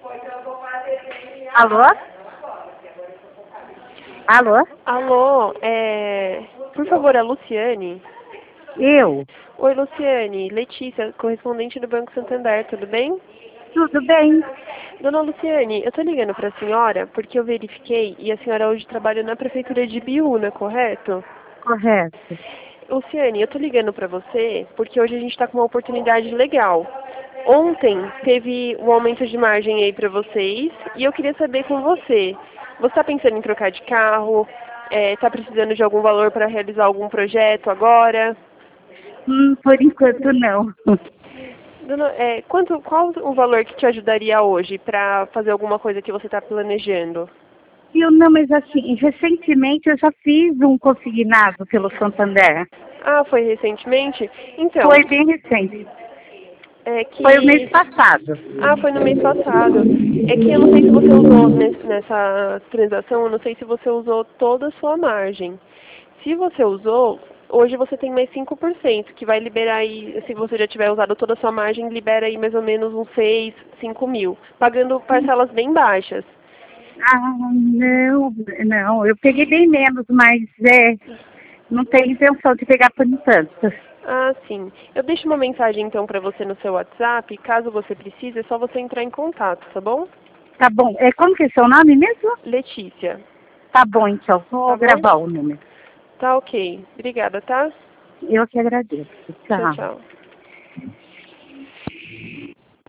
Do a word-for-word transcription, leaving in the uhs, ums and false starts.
Alô? Alô? Alô, é... por favor, a Luciane. Eu? Oi, Luciane. Letícia, correspondente do Banco Santander, tudo bem? Tudo bem? Dona Luciane, eu tô ligando para a senhora porque eu verifiquei e a senhora hoje trabalha na Prefeitura de Biúna, correto? Correto. Luciane, eu tô ligando para você porque hoje a gente está com uma oportunidade legal. Ontem teve um aumento de margem aí para vocês e eu queria saber com você. Você está pensando em trocar de carro? Está precisando de algum valor para realizar algum projeto agora? Hum, por enquanto não. Dona, é, quanto, qual o valor que te ajudaria hoje para fazer alguma coisa que você está planejando? Eu não, mas assim, recentemente eu já fiz um consignado pelo Santander. Ah, foi recentemente? Então, Foi bem recente. é Foi o mês que... passado. Ah, foi no mês passado. É que eu não sei se você usou nesse- nessa transação, eu não sei se você usou toda a sua margem. Se você usou, hoje você tem mais cinco por cento, que vai liberar aí, se você já tiver usado toda a sua margem, libera aí mais ou menos uns seis, cinco mil, pagando parcelas bem baixas. Ah, não, não. Eu peguei bem menos, mas é, não tenho intenção de pegar por enquanto. Ah, sim. Eu deixo uma mensagem então para você no seu WhatsApp, caso você precise, é só você entrar em contato, tá bom? Tá bom. É, como que é seu nome mesmo? Letícia, Tá bom, então. Vou tá bom? gravar o número. Tá ok. Obrigada, tá? Eu que agradeço. Tchau, Tchau. tchau.